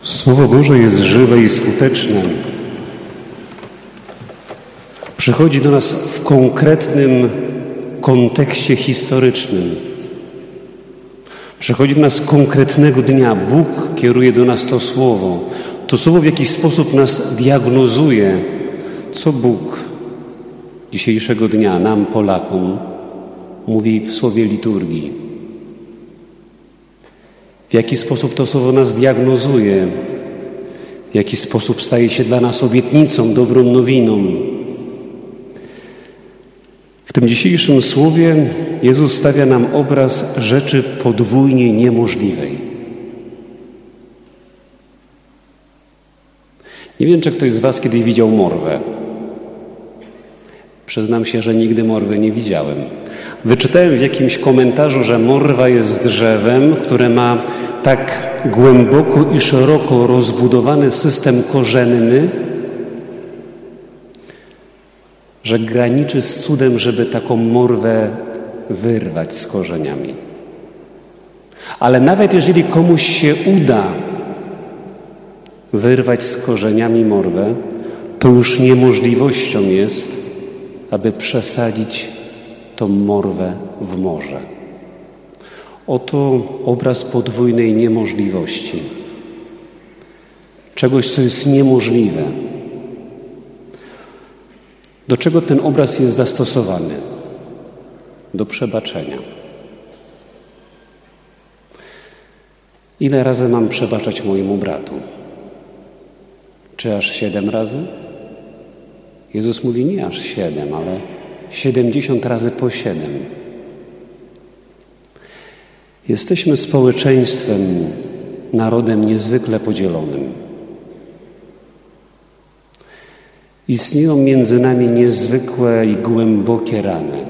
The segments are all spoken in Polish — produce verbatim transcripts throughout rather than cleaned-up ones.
Słowo Boże jest żywe i skuteczne. Przychodzi do nas w konkretnym kontekście historycznym. Przychodzi do nas konkretnego dnia. Bóg kieruje do nas to Słowo. To Słowo w jakiś sposób nas diagnozuje, co Bóg dzisiejszego dnia nam, Polakom, mówi w Słowie liturgii. W jaki sposób to Słowo nas diagnozuje, w jaki sposób staje się dla nas obietnicą, dobrą nowiną. W tym dzisiejszym Słowie Jezus stawia nam obraz rzeczy podwójnie niemożliwej. Nie wiem, czy ktoś z was kiedyś widział morwę. Przyznam się, że nigdy morwy nie widziałem. Wyczytałem w jakimś komentarzu, że morwa jest drzewem, które ma tak głęboko i szeroko rozbudowany system korzenny, że graniczy z cudem, żeby taką morwę wyrwać z korzeniami. Ale nawet jeżeli komuś się uda wyrwać z korzeniami morwę, to już niemożliwością jest, aby przesadzić tą morwę w morze. Oto obraz podwójnej niemożliwości. Czegoś, co jest niemożliwe. Do czego ten obraz jest zastosowany? Do przebaczenia. Ile razy mam przebaczać mojemu bratu? Czy aż siedem razy? Jezus mówi nie aż siedem, ale siedemdziesiąt razy po siedem. Jesteśmy społeczeństwem, narodem niezwykle podzielonym. Istnieją między nami niezwykłe i głębokie rany.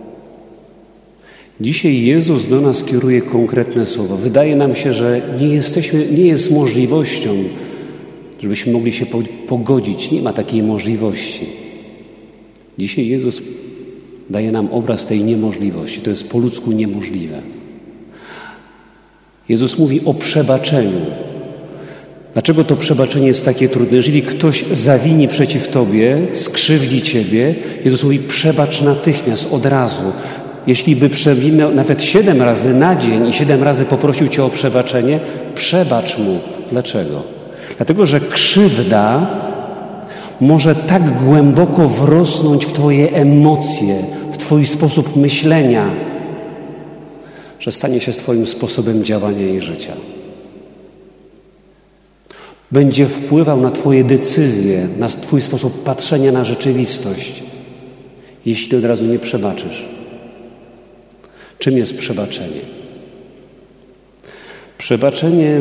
Dzisiaj Jezus do nas kieruje konkretne słowo. Wydaje nam się, że nie jesteśmy, nie jest możliwością, żebyśmy mogli się pogodzić. Nie ma takiej możliwości. Dzisiaj Jezus daje nam obraz tej niemożliwości. To jest po ludzku niemożliwe. Jezus mówi o przebaczeniu. Dlaczego to przebaczenie jest takie trudne? Jeżeli ktoś zawini przeciw Tobie, skrzywdzi Ciebie, Jezus mówi przebacz natychmiast, od razu. Jeśli by przewinął nawet siedem razy na dzień i siedem razy poprosił Cię o przebaczenie, przebacz mu. Dlaczego? Dlatego, że krzywda może tak głęboko wrosnąć w Twoje emocje, w Twój sposób myślenia, że stanie się Twoim sposobem działania i życia. Będzie wpływał na Twoje decyzje, na Twój sposób patrzenia na rzeczywistość, jeśli od razu nie przebaczysz. Czym jest przebaczenie? Przebaczenie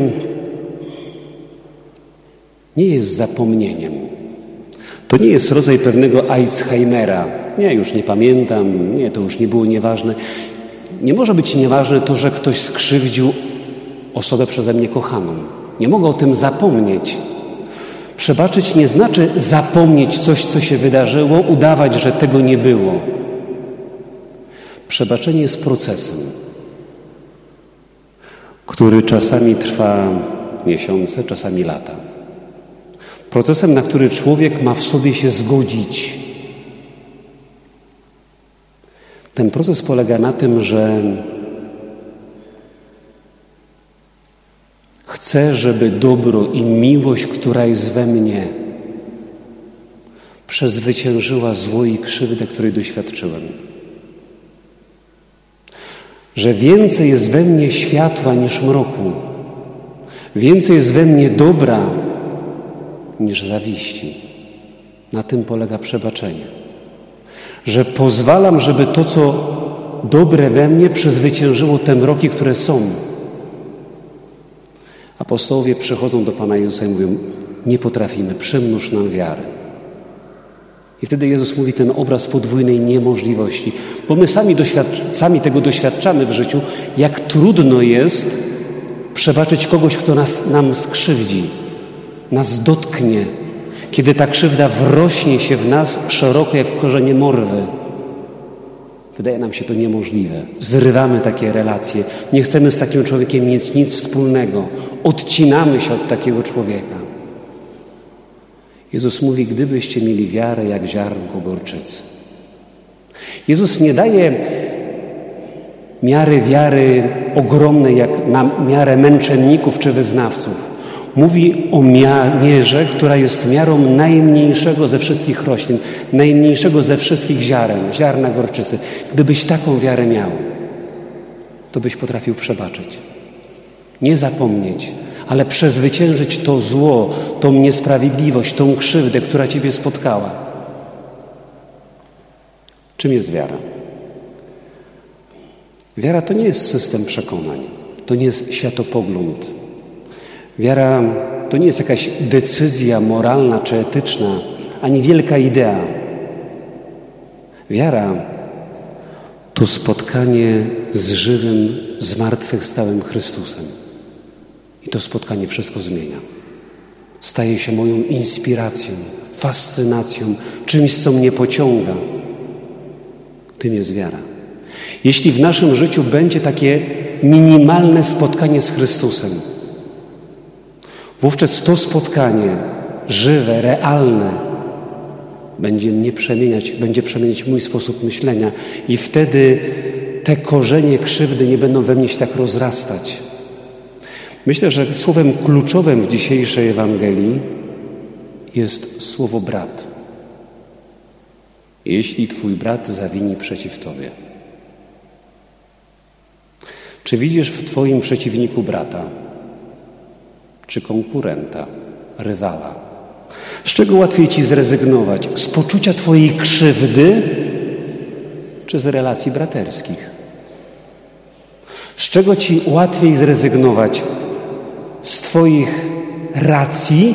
nie jest zapomnieniem. To nie jest rodzaj pewnego Alzheimera. Nie, już nie pamiętam, nie, to już nie było nieważne. Nie może być nieważne to, że ktoś skrzywdził osobę przeze mnie kochaną. Nie mogę o tym zapomnieć. Przebaczyć nie znaczy zapomnieć coś, co się wydarzyło, udawać, że tego nie było. Przebaczenie jest procesem, który czasami trwa miesiące, czasami lata. Procesem, na który człowiek ma w sobie się zgodzić. Ten proces polega na tym, że chcę, żeby dobro i miłość, która jest we mnie, przezwyciężyła zło i krzywdę, której doświadczyłem. Że więcej jest we mnie światła niż mroku. Więcej jest we mnie dobra niż zawiści. Na tym polega przebaczenie. Że pozwalam, żeby to, co dobre we mnie, przezwyciężyło te mroki, które są. Apostołowie przychodzą do Pana Jezusa i mówią, nie potrafimy, przymnóż nam wiarę. I wtedy Jezus mówi ten obraz podwójnej niemożliwości. Bo my sami, doświadcz- sami tego doświadczamy w życiu, jak trudno jest przebaczyć kogoś, kto nas, nam skrzywdzi, nas dotknie. Kiedy ta krzywda wrośnie się w nas szeroko jak korzenie morwy. wydaje nam się to niemożliwe. Zrywamy takie relacje. Nie chcemy z takim człowiekiem mieć nic wspólnego. Odcinamy się od takiego człowieka. Jezus mówi, gdybyście mieli wiarę jak ziarnko gorczycy. Jezus nie daje miary wiary ogromnej jak na miarę męczenników czy wyznawców. Mówi o mierze, która jest miarą najmniejszego ze wszystkich roślin, najmniejszego ze wszystkich ziaren, ziarna gorczycy. Gdybyś taką wiarę miał, to byś potrafił przebaczyć. Nie zapomnieć, ale przezwyciężyć to zło, tą niesprawiedliwość, tą krzywdę, która ciebie spotkała. Czym jest wiara? Wiara to nie jest system przekonań, to nie jest światopogląd. Wiara to nie jest jakaś decyzja moralna czy etyczna, ani wielka idea. Wiara to spotkanie z żywym, zmartwychwstałym Chrystusem. I to spotkanie wszystko zmienia. Staje się moją inspiracją, fascynacją, czymś, co mnie pociąga. Tym jest wiara. Jeśli w naszym życiu będzie takie minimalne spotkanie z Chrystusem, wówczas to spotkanie żywe, realne będzie mnie przemieniać, będzie przemieniać mój sposób myślenia i wtedy te korzenie krzywdy nie będą we mnie się tak rozrastać. Myślę, że słowem kluczowym w dzisiejszej Ewangelii jest słowo brat. Jeśli twój brat zawini przeciw tobie. Czy widzisz w twoim przeciwniku brata? Czy konkurenta, rywala? Z czego łatwiej ci zrezygnować? Z poczucia twojej krzywdy, czy z relacji braterskich? Z czego ci łatwiej zrezygnować? Z twoich racji,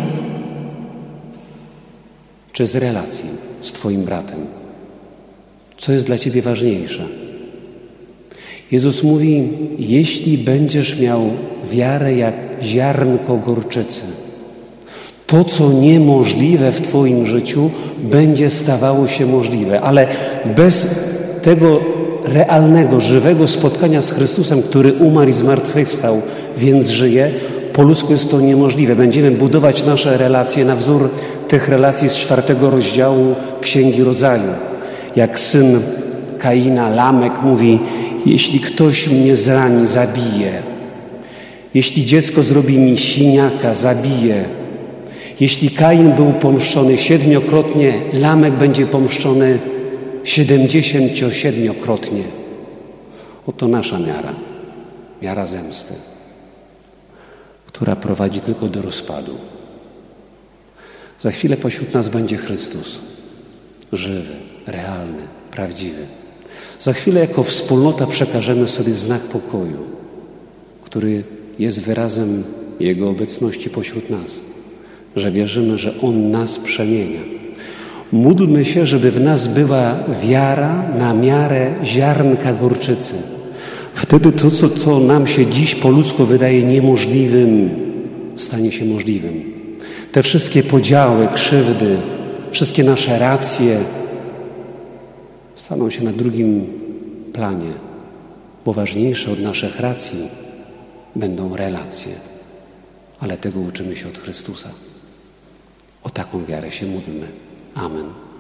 czy z relacji z twoim bratem? Co jest dla ciebie ważniejsze? Jezus mówi, jeśli będziesz miał wiarę jak ziarnko gorczycy, to, co niemożliwe w twoim życiu, będzie stawało się możliwe. Ale bez tego realnego, żywego spotkania z Chrystusem, który umarł i zmartwychwstał, więc żyje, po ludzku jest to niemożliwe. Będziemy budować nasze relacje na wzór tych relacji z czwartego rozdziału Księgi Rodzaju. Jak syn Kaina, Lamek, mówi, jeśli ktoś mnie zrani, zabije. Jeśli dziecko zrobi mi siniaka, zabije. Jeśli Kain był pomszczony siedmiokrotnie, Lamek będzie pomszczony siedemdziesięciosiedmiokrotnie. Oto nasza miara, miara zemsty, która prowadzi tylko do rozpadu. Za chwilę pośród nas będzie Chrystus, żywy, realny, prawdziwy. Za chwilę jako wspólnota przekażemy sobie znak pokoju, który jest wyrazem Jego obecności pośród nas, że wierzymy, że On nas przemienia. Módlmy się, żeby w nas była wiara na miarę ziarnka gorczycy. Wtedy to, co, co nam się dziś po ludzku wydaje niemożliwym, stanie się możliwym. Te wszystkie podziały, krzywdy, wszystkie nasze racje staną się na drugim planie, bo ważniejsze od naszych racji będą relacje. Ale tego uczymy się od Chrystusa. O taką wiarę się módlmy. Amen.